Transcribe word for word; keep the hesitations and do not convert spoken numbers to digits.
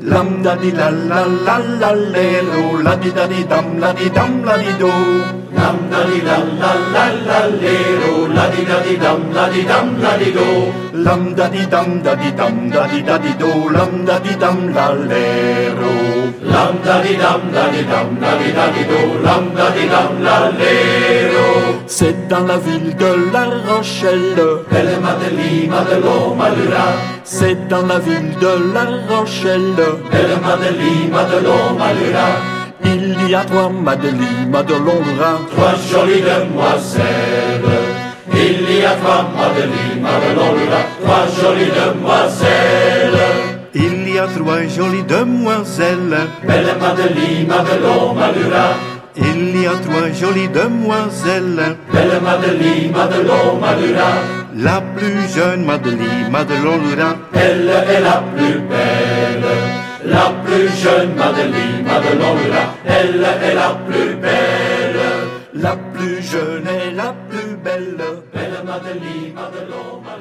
Lam da di la la la la lero, la di da di dam, la di dam, la di do. Lam da di la la la la lero, la di da di dam, la di dam, la di do. Lam da di dam, da di dam, da di da di do, lam da di dam, la lero. Lam da di dam, da di dam, da di da di do, lam da di dam, la lero. C'est dans la ville de La Rochelle, Belle Madeleine, Madelon, Malura. c'est dans la ville de La Rochelle, Belle Madeleine, Madelon, Malura. il y a trois Madeleine, Madelon, Trois jolies demoiselles. Il y a trois Madeleine, Madelon, trois jolies demoiselles. il y a trois jolies demoiselles, Belle Madeleine, Madelon, Malura. il y a trois jolies demoiselles, Belle Madeleine, Madelon, Malura. la plus jeune Madeleine, Madelon, Elle est la plus belle. La plus jeune Madeleine, Madelon, elle est la plus belle. la plus jeune et la plus belle. Belle Madeleine, Madelon,